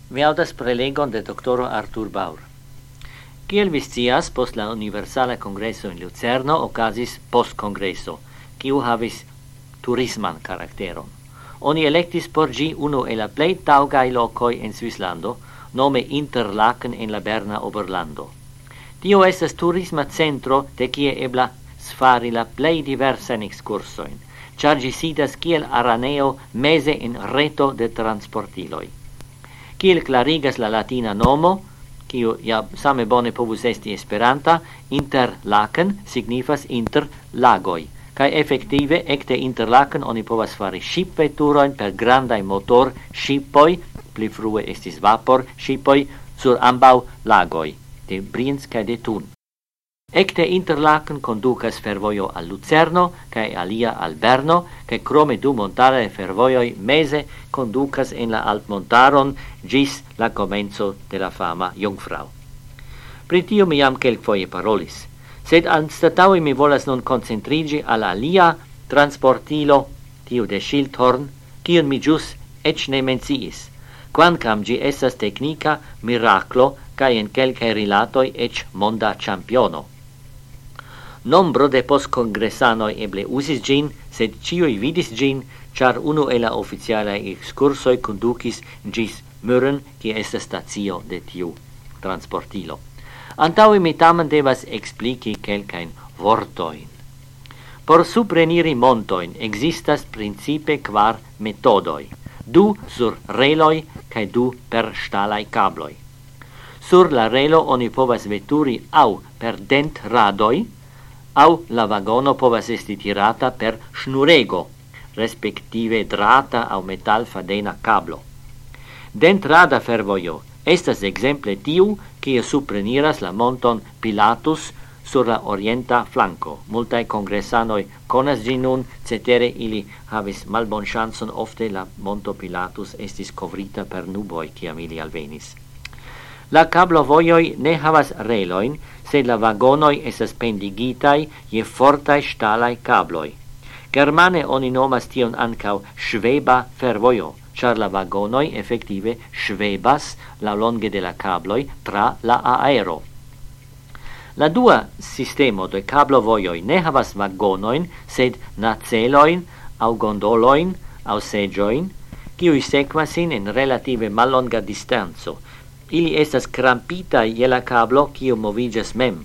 Mi audas prelegon de doctoro Artur Baur. Kiel vi scias, post la Universala Congresso in Lucerno okazis post-congresso, kiu havis turisman karakteron. Oni electis por gi unu el la plej taŭgaj lokoj en Svislando, nome Interlaken en la Berna Oberlando. Tio estas turisma centro de kie eblas fari la plej diversajn ekskursojn, ĉar ĝi sidas kiel araneo meze en reto de transportiloj. Kiel clarigas la latina nomo, kiu ja same bone povus esti esperanta, Interlaken signifas inter lagoj, kaj efektive ekde Interlaken oni povas fari ŝipveturojn per grandaj motor-ŝipoj, pli frue estis vapor-ŝipoj, sur ambaŭ lagoj, de Brienz kaj de Thun. Ekde Interlaken kondukas fervojo al Lucerno kaj alia al Berno, kaj krome du montaraj fervojoj meze kondukas en la altmontaron ĝis la komenco de la fama Jungfrau. Pri tio mi jam kelkfoje parolis, sed anstataŭe mi volas nun koncentriĝi al alia transportilo, tiu de Schildhorn, kiun mi ĵus eĉ ne menciis, kvankam ĝi estas teknika miraklo kaj en kelkaj rilatoj eĉ monda ĉampiono. Nombro de post-congresanoi eble usis gin, sed ciui vidis gin, char unu e la oficialai excursoi condukis gis Mürren, qui est stacio de tiu transportilo. Antaui mi tamen devas explici quelcain vortoin. Por supreniri montoin existas principe quar metodoi, du sur reloi, cae du per stalai cabloi. Sur la relo oni povas veturi au per dent radoi, au la vagono povas esti tirata per schnurego, respektive drata au metal fadena cablo. Dentrada fervojo estas exemple tiu, kie supreniras la monton Pilatus sur la orienta flanco. Multae congresanoi conas gin nun, cetere ili havis malbon chanson, ofte la monto Pilatus estis covrita per nuboi, kiam ili alvenis. La cablovojoj ne havas reloin, sed la vagonoi estas pendigitai je fortai stalai cabloi. Germane oni nomas tion ancau schweba fervojo, char la vagonoi effektive schwebas la longe de la cabloi tra la aero. La dua sistemo de cablovojoj ne havas vagonoin, sed naceloin, au gondoloin, au segioin, kiui sequasin en relative mallonga distanzo. Ili estas crampitai je la cablo, kiu movigas mem.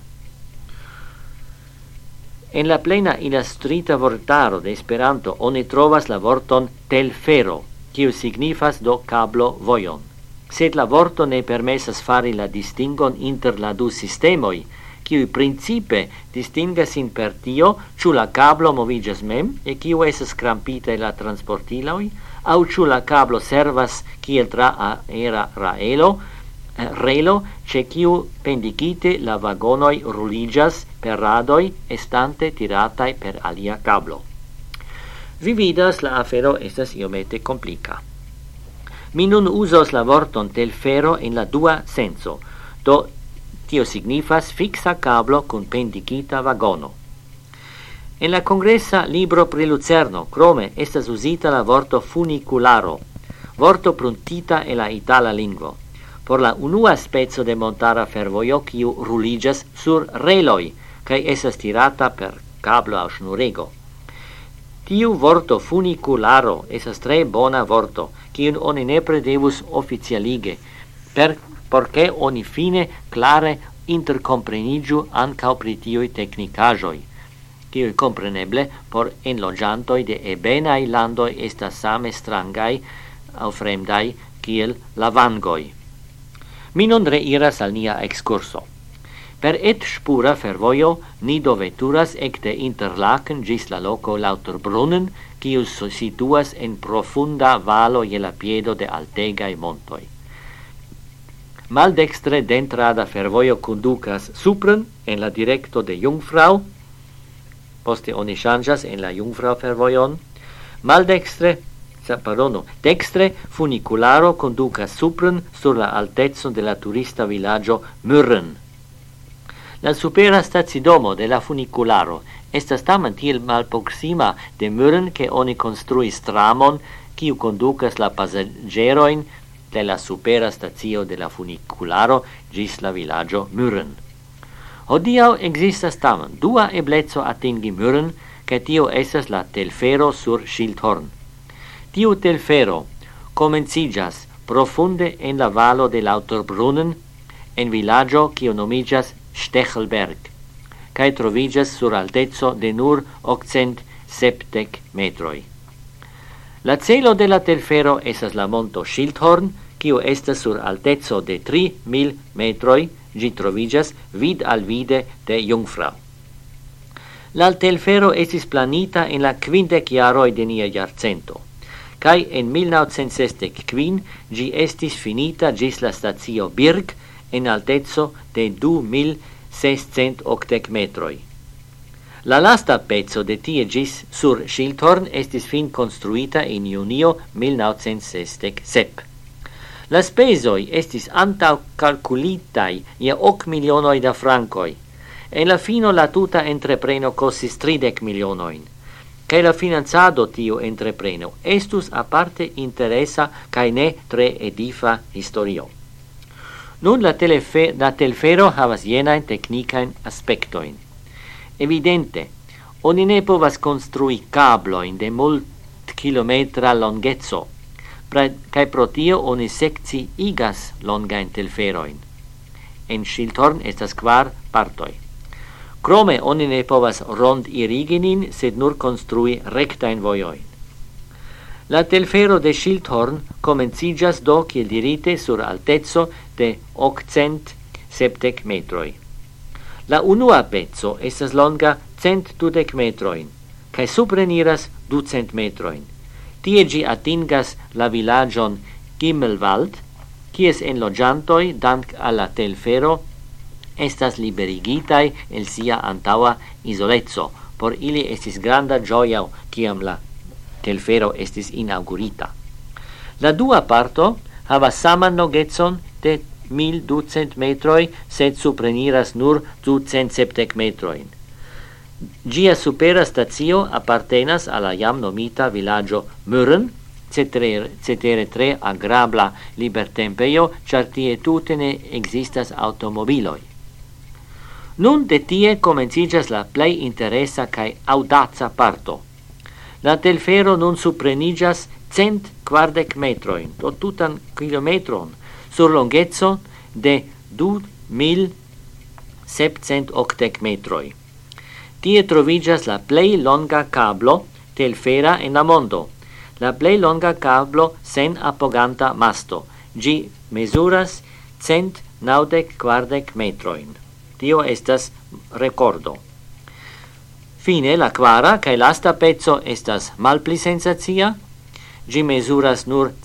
En la plena illustrita vortaro de Esperanto oni trovas la vorton telfero, kiu signifas do cablo vojon. Sed la vorto ne permesas fari la distingon inter la du sistemoi, kiu principe distingas in per tio, ĉu la cablo movigas mem, e kiu estas crampita la transportiloj, au ĉu la cablo servas kiel tra aera relo, ce kiu pendicite la vagonoi ruligas per radoi estante tiratai per alia cablo. Vi vidas, la afero estas iomete complica. Mi nun usos la vorton telfero en la dua senso, do tio signifas fixa cablo kun pendicita vagono. En la congressa libro pri Lucerno, crome estas usita la vorto funicularo, vorto pruntita en la itala lingvo, por la unua spezzo de montara fervojo kiu ruligas sur reloi, kaj estas tirata per cablo aŭ schnurego. Tiu vorto funicularo estas tre bona vorto, kiun oni nepre devus oficialige, porke oni fine clare intercompreniĝu ankaŭ pri tiuj teknikaĵoj, kiuj kompreneble por enloĝantoj de ebenaj landoj estas same strangaj aŭ fremdaj kiel la vangoj. Mi nun reiras al nia excurso. Per et-spura fervojo ni do veturas ekde Interlaken ĝis la loko Lauterbrunnen, kiu situas en profunda valo je la piedo de altegaj montoj. Maldextre dentrada fervojo kondukas supren en la direkto de Jungfrau, poste oni ŝanĝas en la Jungfrau fervojon, dextre funicularo conducas supren sur la altezo de la turista villaggio Mürren. La supera stacidomo de la funicularo estas tamen tiel malproksima de Mürren che oni construis tramon kiu conducas la pasaĝerojn de la supera stazio de la funicularo gis la villaggio Mürren. Hodiau existas tamen dua eblezzo atingi Mürren, che tio esas la telfero sur Schildhorn. Tiu telfero comencigas profunde en la valo de Lauterbrunnen, en villaggio quio nomigas Stechelberg, cae trovigas sur altezzo de nur 870 metroi. La celo de la telfero esas la monto Schildhorn, quio estas sur altezzo de 3000 metroi, gi trovigas vid al vide de Jungfrau. La telfero estis planita en la 50 jaroi de nia jarcento, cae en 1965 gi estis finita gis la stazio Birg en altezzo de 2680 metroi. La lasta pezzo de tie gis sur Schildhorn estis fin construita in junio 1967. La spesoi estis antau calculitai ia 8 milionoi da francoi. En la fino la tuta entrepreno costis 30 milionoin. Cae la finanzado tiu entrepreno estus aparte interesa cae ne tre edifa historio. Nun la telfero havas jenain technicain aspectoin. Evidente, oni ne povas construi cabloin de mult kilometra longezzo, cae pro tio oni secci igas longain telferoin. En Schildhorn estas 4 partoi. Crome oni ne povas rond iriginin, sed nur construi rectain voioin. La telfero de Schildhorn comencigas do, kiel dirite, sur altezzo de 870 metroi. La unua pezzo estas longa 120 metroin, cae supreniras 200 metroin. Tie gi atingas la villagion Gimmelwald, quies enlogiantoi, dank alla telfero, estas liberigitai el sia antaua isolezzo, por ili estis granda gioia ciam la telfero estis inaugurita. La dua parto havas saman longezzon de 1200 metroi, sed supreniras nur 270 metroin. Gia supera stazio appartenas alla jam nomita villaggio Mürren, cetere tre agrabla libertempeio, char tie tute ne existas automobiloi. Nun de tie comencigas la plei interesa cae audaza parto. La telfero nun suprenigas 140 metroin, o tutan kilometron, sur longezzo de 2780 metroi. Tie trovigas la plei longa cablo telfera en la mondo. La plei longa cablo sen apoganta masto. Gi mesuras 140 metroin. Tio estas recordo. Fine, la quara, cae lasta pezzo estas malpli sensatia. Gi mesuras nur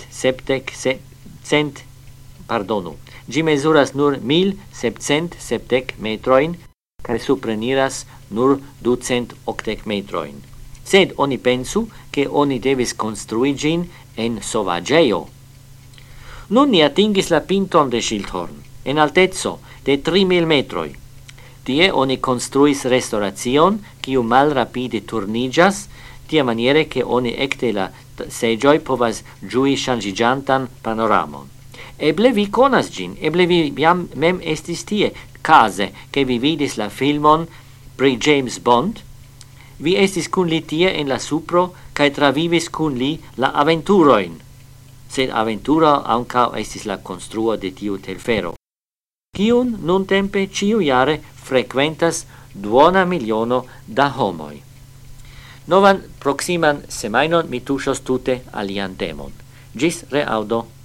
1770 metroin, cae supreniras nur 280 metroin. Sed oni pensu che oni devis construi gin en sovageio. Nun ni atingis la pinton de Schildhorn, en altezzo de 3000 metroi. Tie oni construis restauration, quiu mal rapide turnigas, tia maniere che oni ecte la segioi povas giui changigiantan panoramon. Eble vi conas gin, eble vi jam mem estis tie, case che vi vidis la filmon pri James Bond, vi estis cun li tie en la supro, cae travivis cun li la aventuroin, sed aventura anca estis la construo de tiu telfero, quiun nun tempe ciu jare frequentas 200,000 da homoi. Novan proximan semainon mi tuŝos tute alian temon. Gis reaudo.